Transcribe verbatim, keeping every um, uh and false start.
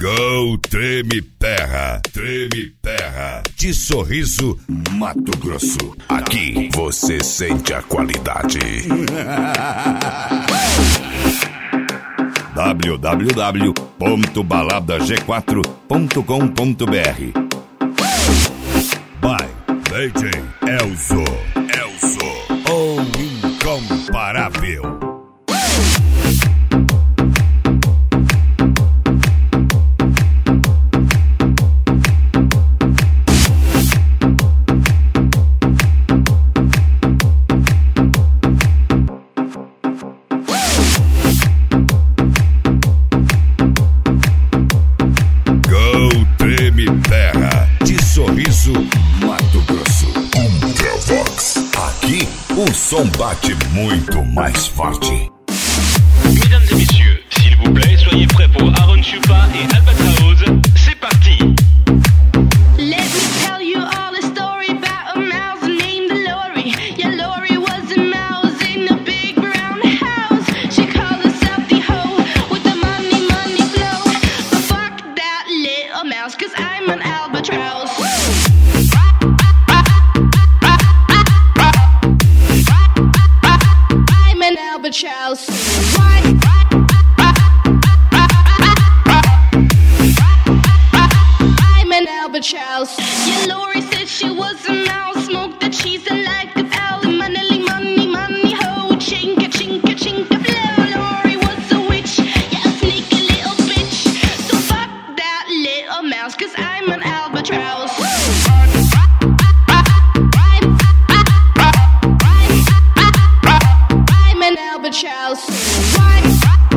Go Treme Terra, Treme Terra, de Sorriso, Mato Grosso. Aqui você sente a qualidade. w w w ponto balada g quatro ponto com ponto b r By D J Elzo, Elzo, o incomparável. Sorriso, Mato Grosso. Ultravox. Aqui, o som bate muito mais forte. Mesdames et messieurs, s'il vous plaît, soyez prêts pour Aaron Chupa et Albatraoz. C'est parti. Let me tell you all a story about a mouse named Lori. Yeah, Lori was a mouse in a big brown house. She called herself the hoe with the money, money flow. But fuck that little mouse, cause I'm an albatross. I'm an albatross. I'm an albatross. Yeah, Lori said she was a mouse, smoked the cheese and like a owl. Money, money, money, ho, chinka, chinka, chinka, flow. Lori was a witch, yeah, a sneaky little bitch. So fuck that little mouse, cause I'm an albatross. I'm an albatross.